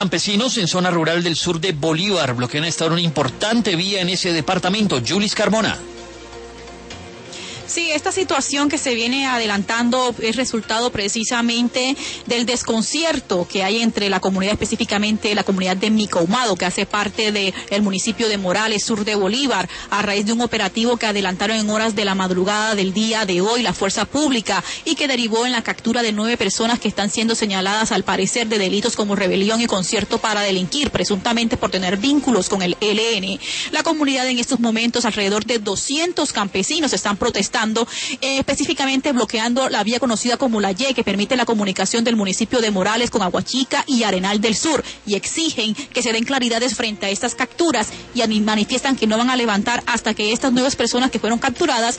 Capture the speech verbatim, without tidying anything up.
Campesinos en zona rural del sur de Bolívar bloquean hasta ahora una importante vía en ese departamento. Julis Carmona. Sí, esta situación que se viene adelantando es resultado precisamente del desconcierto que hay entre la comunidad, específicamente la comunidad de Micoumado, que hace parte del municipio de Morales, sur de Bolívar, a raíz de un operativo que adelantaron en horas de la madrugada del día de hoy la fuerza pública y que derivó en la captura de nueve personas que están siendo señaladas al parecer de delitos como rebelión y concierto para delinquir, presuntamente por tener vínculos con el E L N. La comunidad en estos momentos, alrededor de doscientos campesinos están protestando, eh, específicamente bloqueando la vía conocida como la Y, que permite la comunicación del municipio de Morales con Aguachica y Arenal del Sur, y exigen que se den claridades frente a estas capturas y manifiestan que no van a levantar hasta que estas nuevas personas que fueron capturadas